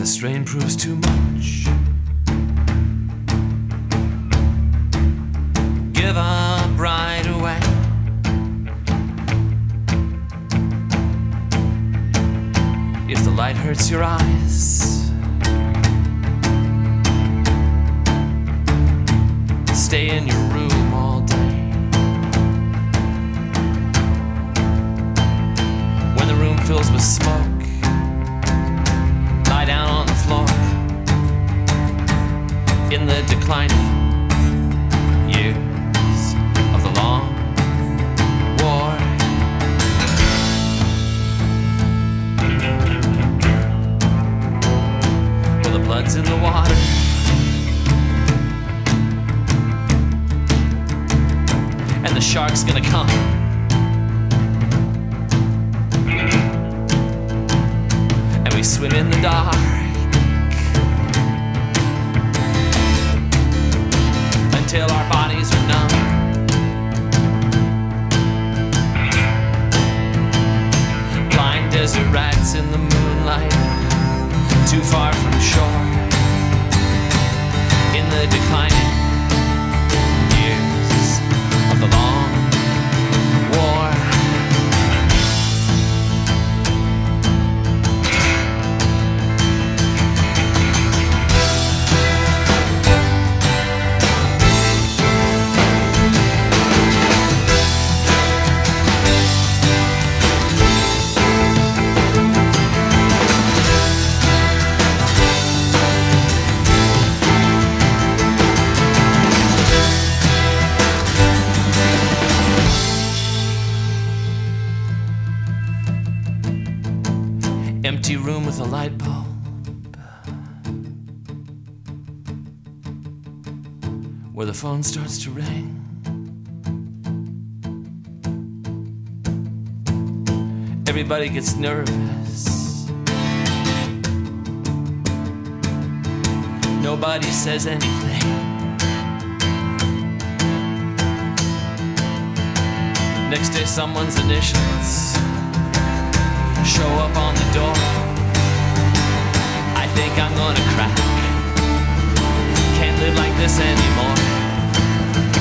strain proves too much. Give up right away. If the light hurts your eyes, stay in your room all day. When the room fills with smoke, lie down on the floor. In the declining years of the long war, well, the blood's in the water, and the shark's gonna come. And we swim in the dark until our bodies are numb. Blind desert rats in the moonlight, too far from shore. In the declining years of the long war. Empty room with a light bulb, where the phone starts to ring. Everybody gets nervous. Nobody says anything. Next day someone's initials show up on the door. I think I'm gonna crack. Can't live like this anymore.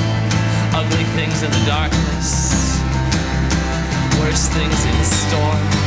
Ugly things in the darkness, worse things in store.